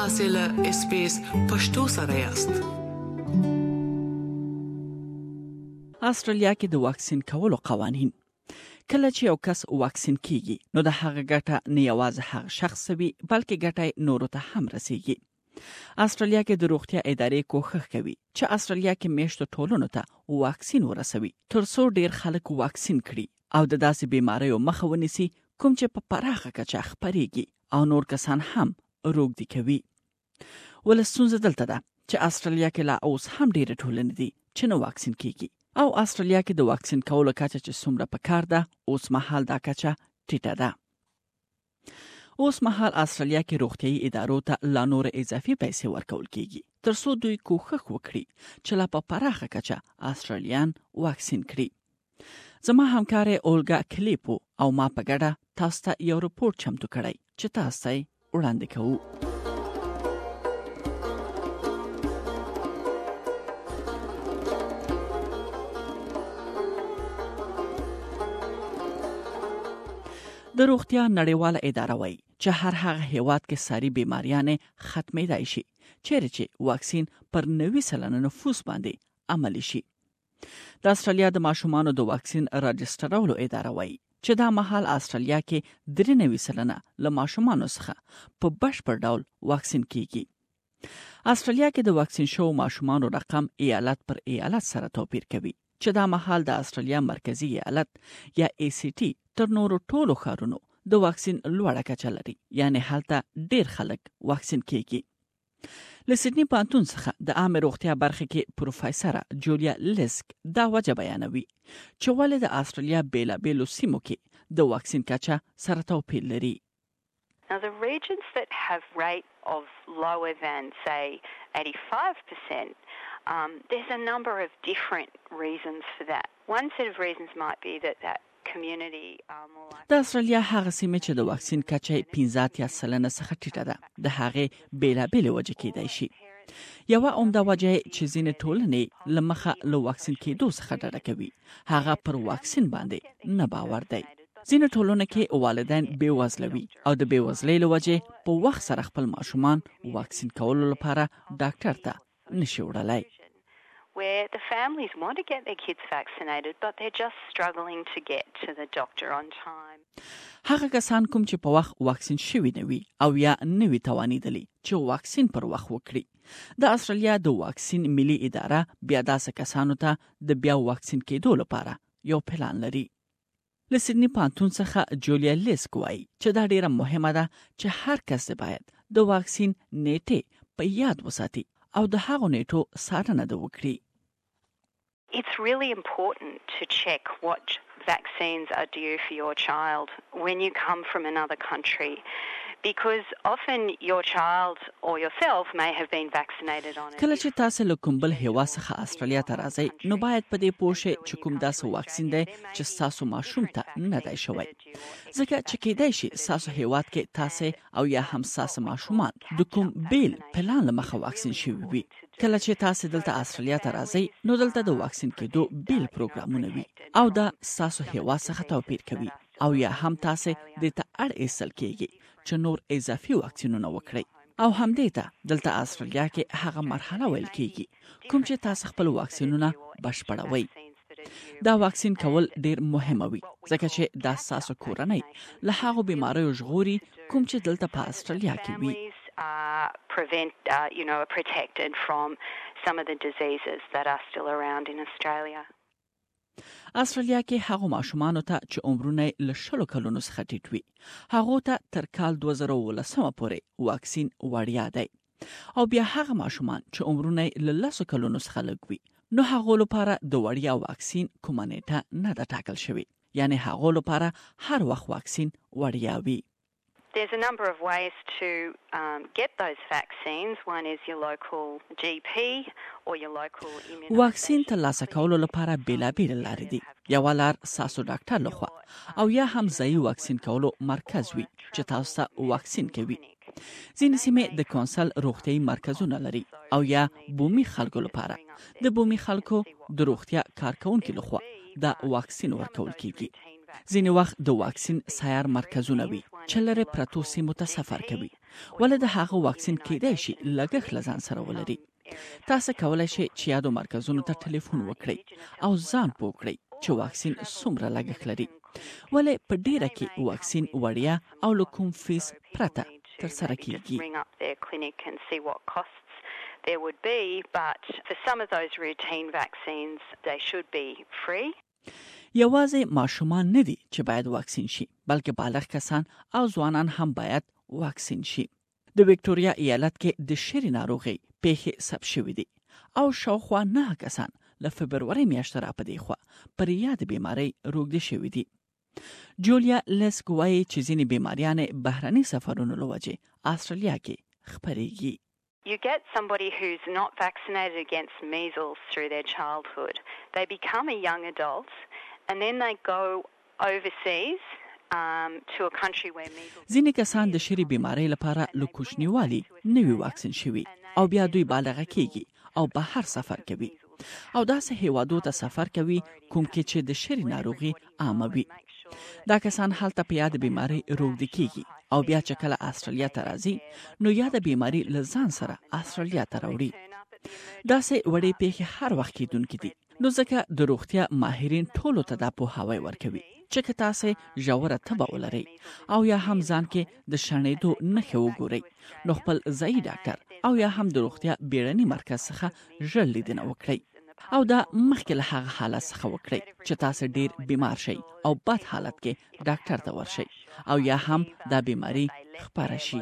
تاسو له اس بي اس پښتو سره یاست. استرالیا کې د واکسین کولو قوانین. کله چې یو کس واکسین کیږي نو د هغه ګټه نه یوازې هغه شخص وي بلکې ګټه نورو ته هم رسیږي. استرالیا کې د روغتیا ادارې کوښښ کوي چې استرالیا کې میشتو ټولنو ته واکسین ورسوي ترڅو ډیر خلک واکسین کړي او د داسې بیماریو مخه ونیسي کوم چې په پراخه کچه خپريږي او نور کسان هم روږدي کوي. ولستونزه دلته ده چې استرالیا کې لا اوس هم ډیر ټولنې دي چې نو واکسین کیږي او استرالیا کې د واکسین کولو کچه چې څومره پکار ده اوس مهال دا کچه ټیټه ده. اوس مهال استرالیا کې روغتيایي ادارو ته لا نور اضافي پیسې ورکول کیږي ترڅو دوی کوښښ وکړي چې لا په پراخه کچه استرالیان واکسین کړي. زما همکار اولګا کلیپو او ما په ګډه تاسو ته یو رپورټ چمتو کړی چې تاسو ته وړاندې کوو. د روغتیا نړیواله اداره وایي چې هر هغه هیواد کې ساري بیماریانې ختمېدای شي چیرې چې واکسین پر 90% نفوس باندې عملي شي. د استرالیا د ماشومانو د واکسین راجسترولو اداره وایي چې دا مهال استرالیا کې 93% له ماشومانو څخه په بشپړ ډول واکسین کیږي. استرالیا کې د واکسین شو ماشومانو رقم ایالت پر ایالت سره توپیر کوي چې دا مهال د استرالیا مرکزی ایالت یا ACT تر نورو ټولو ښارونو د واکسین لوړه کچه لري، یعنی هلته ډیر خلک واکسین کیږي. له سیدنی پوهنتون څخه د عامه روغتیا برخه کې پروفیسور جولیا لیسک دا وجه بیانوي چې ولې د استرالیا بیلابیلو سیمو کې د واکسین کچه سره توپیر لري. Now, the regions that have rate of lower than, say, 85%, there's a number of different reasons for that. One set of reasons might be that community more likely. د استرالیا هغه سیمه چې د واکسین کچه 15% څخه ټیټه ده د هغه بیلابیل وجه کېدای شي. یو عمده وجه چې ځینې ټولنې لمخه له واکسین کېدو څخه ډډه کوي هغه پر واکسین باندې نه باور دی. ځینې ټولنو کې والدین بېوزله وي او د بېوزلۍ له وجې په وخت سره خپل ماشومان واکسین کولو لپاره ډاکټر ته نشي وړلی. Where the families want to get their kids vaccinated, but they're just struggling to get to the doctor on time. هغه کسان کوم چې په وخت واکسین شوي نه وي او یا نه وي توانېدلي چې واکسین پر وخت وکړي. د استرالیا د واکسین ملي اداره بیا داسې کسانو ته د بیا واکسین کېدو لپاره یو پلان لري. له سیدنی پوهنتون څخه جولیا لیسک وایي چې دا ډیره مهمه ده چې هر کس باید د واکسین نیټه په یاد وساتي او د هغو نیټو څارنه وکړي. It's really important to check what vaccines are due for your child when you come from another country, because often your child or yourself may have been vaccinated on it. کله چې تاسو له کوم بل هیواد څخه استرالیا ته راځئ نو باید په دې پوه شئ چې کوم داسې واکسین دی چې تاسو ماشوم ته نه دی شوی، ځکه چې کېدای شي تاسو هیواد کې تاسو او یا هم تاسو ماشومان د کوم بیل پلان له مخه واکسین شوي وي. کله چې تاسو دلته استرالیا ته راځئ نو دلته د واکسین کېدو بیل پروګرامونه وي او دا تاسو هیواد څخه توپیر کوي او یا هم تاسو د ته اړ ایستل کېږي چې نور اضافي واکسینونه وکړي او همدې ته دلته استرالیا کې هغه مرحله ویل کېږي کوم چې تاسو خپل واکسینونه بشپړوي. دا واکسین کول ډیر مهم وي ځکه چې دا تاسو کورنۍ له هغو بیماریو ژغوري کوم چې دلته په استرالیا کې وي. Protected from some of the diseases that are still around in Australia. استرالیا کې هغو ماشومانو ته چې عمرونه له 20 کلونو څخه ټیټ وي هغو ته تر کال 2019 پورې واکسین وړیا دی او بیا هغه ماشومان چې عمرونه له 10 کلونو څخه لږ وي نو هغو لپاره د وړیا واکسین کومه نیټه نه ده ټاکل شوې، یعنی هغو لپاره هر وخت واکسین وړیا وي. There's a number of ways to get those vaccines. One is your local GP or your local immunization. واکسین ترلاسه کولو لپاره بیلابیل لارې دي. یوه لار ستاسو ډاکټر لخوا او یا هم ځایي واکسین کولو مرکز وي چې تاسو ته واکسین کوي. ځینې سیمې د کونسل روغتیایي مرکزونه لري او یا بومي خلکو لپاره د بومي خلکو د روغتیا کارکونکو لخوا دا واکسین ورکول کیږي. ځینې وخت د واکسین سیار مرکزونه وي چې لري پرتو سیمو ته سفر کوي ولې د هغه واکسین کېدای شي لګښت له ځان سره ولري. تاسو کولای شئ چې یادو مرکزونو ته ټلیفون وکړئ او ځان پوه کړئ چې واکسین څومره لګښت لري. ولې په ډیره کې واکسین وړیا او له کوم فیس پرته ترسره کیږي. There would be, but for some of those routine vaccines, they should be free. یوازې ماشومان نه دي چې باید واکسین شي، بلکې بالغ کسان او ځوانان هم باید واکسین شي. د وکټوريا ایالت کې د شری ناروغي پیښې ثبت شوې دي او شاوخوا 9 کسان له فبروري میاشتې را پدې خوا پر یاد بیماری روغدي شوې دي. جولیا لسک وايي چې ځینې بیماریان بهرني سفرونو لوجه استرالیا کې خپرېږي. You get somebody who's not vaccinated against measles through their childhood. They become a young adult and then they go overseas to a country where measles. ځینې کسان د شری بیماری لپاره له کوچنیوالي نوي واکسین شوي او بیا دوی بالغ کېږي او بهر سفر کوي او داسې هیوادو ته سفر کوي کوم کې چې د شری ناروغي عامه وي. دا کسان هلته په یاد بیماری روغدي کېږي او بیا چې کله استرالیا ته راځي نو یاد بیماری له ځان سره استرالیا ته راوړي. داسې وړې پیښې هر وخت کېدونکې دي، نو ځکه د روغتیا ماهرین ټولو ته دا پوهاوی ورکوي چې که تاسو ژوره تبه ولرئ او یا هم ځان کې د شړنېدو نښې وګورئ نو خپل ځایي ډاکټر او یا هم د روغتیا بیړني مرکز څخه ژر لیدنه وکړئ او دا مخکې له هغه حالت څخه وکړئ چې تاسو ډیر بیمار شئ او بد حالت کې ډاکټر ته ورشئ او یا هم دا بیماری خپره شي.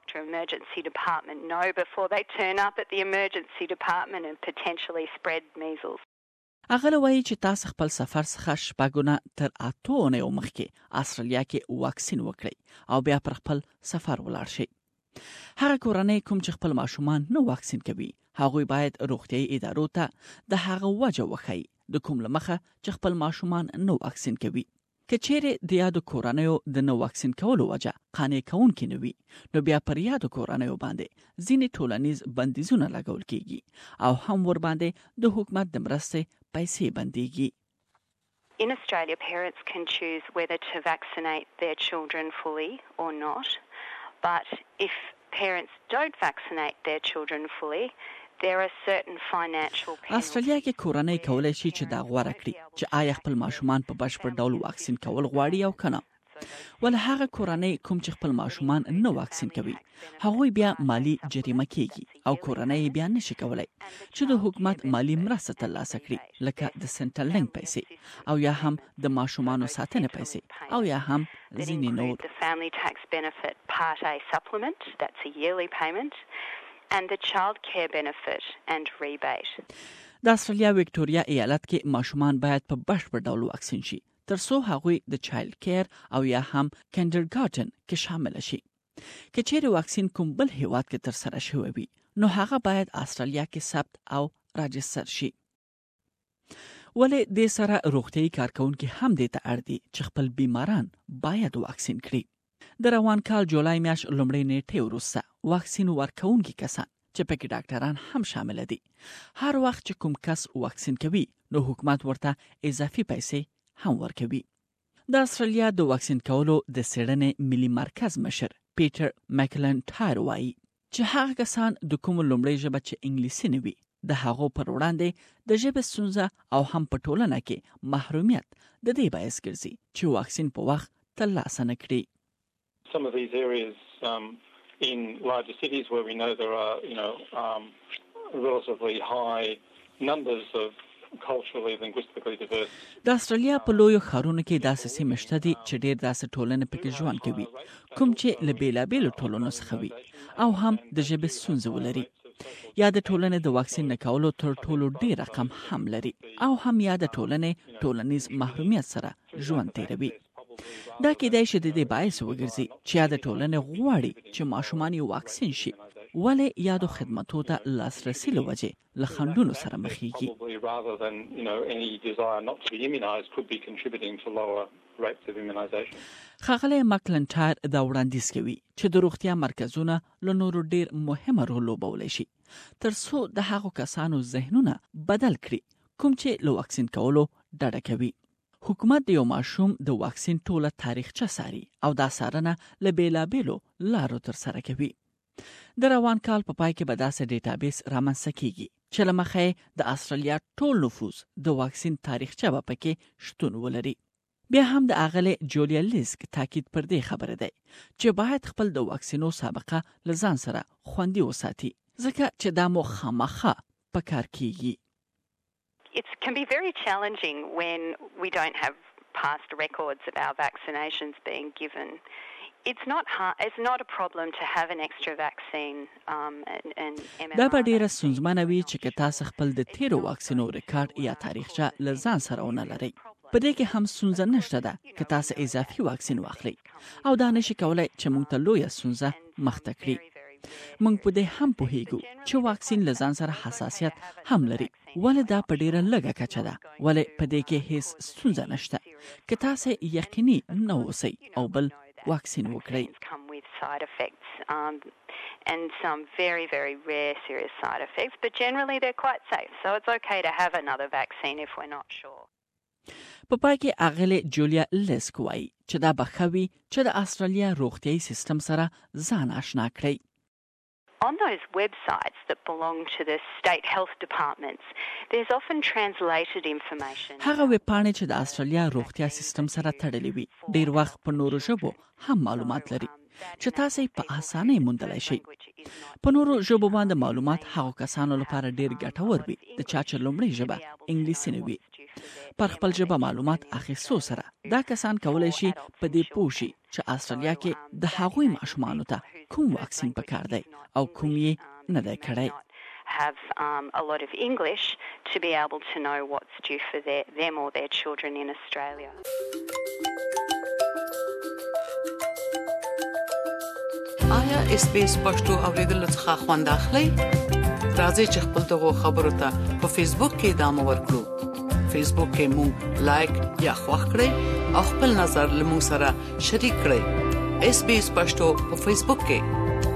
هغه وایي چې تاسو خپل سفر څخه شپږونه تر 8 اونیو مخکې استرالیا کې واکسین وکړئ او بیا پر خپل سفر ولاړ شئ. هغه کورنۍ کوم چې خپل ماشومان نه واکسین کوي هغوی باید روغتیايي ادارو ته د هغه وجه وښيي د کوم لمخه چې خپل ماشومان نه واکسین کوي. که چیرې د یادو کورنیو د نه واکسین کولو وجه قانع کوونکې نه وي نو بیا پر یادو کورنیو باندې ځینې ټولنیز بندیزونه لګول کیږي او هم ور باندې د حکومت د مرستې پیسې بنديږي. In Australia, parents can choose whether to vaccinate their children fully or not. But if parents don't vaccinate their children fully, there are certain financial penalties. استرالیا کې کورنۍ کولای شي چې دا غوړه کړي چې آیا خپل ماشومان په بشپړ ډول واکسین کول غواړي او کنه. ول هغه کورنۍ کوم چې خپل ماشومان نه واکسین کوي هغوی بیا مالی جریمه کیږي او کورنۍ بیا نشي کولای چې د حکومت مالی مرسته ترلاسه کړي لکه د سنټرل لینک پیسې او یا هم د ماشومانو ساتنې پیسې او یا هم ځینې نور. The family tax benefit Part A supplement, that's a yearly payment, and the child care benefit and rebate. د استرالیا وکټوريا ایالت کې ماشومان باید په بشپړ ډول واکسین شي ترڅو هغوی د چایلډ کیر او یا هم کنډرګارټن کې شامل شي. که چیرې واکسین کوم بل هیواد کې تر سره شوی وي نو هغه باید استرالیا کې ثبت او راجستر شي. ولې د سره روغتيایي کارکونکو هم دې ته اړ دي چې خپل بیماران باید واکسین کړي. د روان کال جولای میاشت لومړۍ نیټې وروسته واکسین ورکونکي کسان چې پکې ډاکټران هم شامل دي هر وخت چې کوم کس واکسین کوي نو حکومت ورته اضافي پیسې هم ورکوي. د استرالیا د واکسین کولو د څېړنې ملي مرکز مشر پیټر مکلنټایر وایي چې هغه کسان د کوم لومړۍ ژبه چې انګلیسي نه وي د هغو پر وړاندې د ژبې ستونزه او هم په ټولنه کې محرومیت د دې باعث ګرځي چې واکسین په وخت ترلاسه نه کړي. Some of these areas in larger cities where we know there are, relatively high numbers of culturally linguistically diverse. د استرالیا په لویو ښارونو کې داسې سیمې شته دي چې ډېر داسې ټولنې پکې ژوند کوي کوم چې له بیلابیلو ټولنو څخه وي او هم د ژبې ستونزې ولري یا د ټولنې د واکسین نه کولو تر ټولو ډېر رقم هم لري او هم یا د ټولنې ټولنیز محرومیت سره ژوند تیروي. دا کېدای شي د دې باعث وګرځي چې یا د ټولنې غواړي چې ماشومان یې واکسین شي ولې یادو خدماتو ته لاسرسي له وجې له خنډونو سره مخېږي. ښاغلی مکلنټایر دا وړاندیز کوي چې د روغتیا مرکزونه له نورو ډېر مهمه رول لوبولی شي تر څو د هغو کسانو ذهنونه بدل کړي کوم چې له واکسین کولو ډډه کوي. حکومت د یو ماشوم د واکسین ټوله تاریخچه ساري او دا څارنه له بیلابیلو لارو ترسره کوي. د روان کال په پای کې به داسې ډیټابیس رامنځته کیږي چې له مخې د استرالیا ټول نفوس د واکسین تاریخچه به پکې شتون ولري. بیا هم د اغله جولیا لیسک تاکید پر دې خبره ده چې باید خپل د واکسینو سابقه لزان سره خوندي وساتي ځکه چې دا مو خامخا په کار کیږي. It can be very challenging when we don't have past records of our vaccinations being given. It's not a problem to have an extra vaccine and MMR. دا به ډیره ستونزمنه وي چې تاسو خپل د تیرو واکسینو ریکارډ یا تاریخچه لزان سره ونه لرئ. په دې کې هم ستونزه نشته ده که تاسو اضافي واکسین واخلئ او دا نشي کولای چې موږ ته لویه ستونزه مخته کړي. موږ په دې هم پوهیږو چې واکسین لزان سره حساسیت هم لري ولې دا په ډیره لږه کچه ده ولې په دې کې هیڅ ستونزه نشته که تاسو یقیني نه اوسئ او بل واکسین وکړئ. And some very, very rare serious side effects, but generally they're quite safe. So it's okay to have another vaccine if we're not sure. په پای کې اغله جولیا لیسک وایي چې دا بخوي چې د استرالیا روغتیايي سیستم سره ځان آشنا کړئ. On those websites that belong to the state health departments, there's often translated information. هغه ویب پاڼې چې د استرالیا روغتیا سیستم سره تړلې وي ډیر وخت په نورو ژبو هم معلومات لري چې تاسو په اسانه موندلای شئ. په نورو ژبو باندې معلومات هغو کسانو لپاره ډیر ګټور وي د چا چې لومړی ژبه انګلیسي نه وي. پر خپل ژبه معلومات اخیستو سره دا کسان کولای شي په دې پوه شي چې استرالیا کې د هغوی ماشومانو ته کوم واکسین پکار دی او کوم یې نه دی کړی. Have a lot of English to be able to know what's due for them or their children in Australia. آیا SBS پښتو اوریدل څخه خوند اخلئ؟ راځئ چې خپل دغه خبرو ته په فیسبوک کې ادامه ورکړو. فیسبوک کې مونږ لایک یا خوښ کړئ او خپل نظر له مونږ سره شریک کړئ. SBS پښتو په فیسبوک کې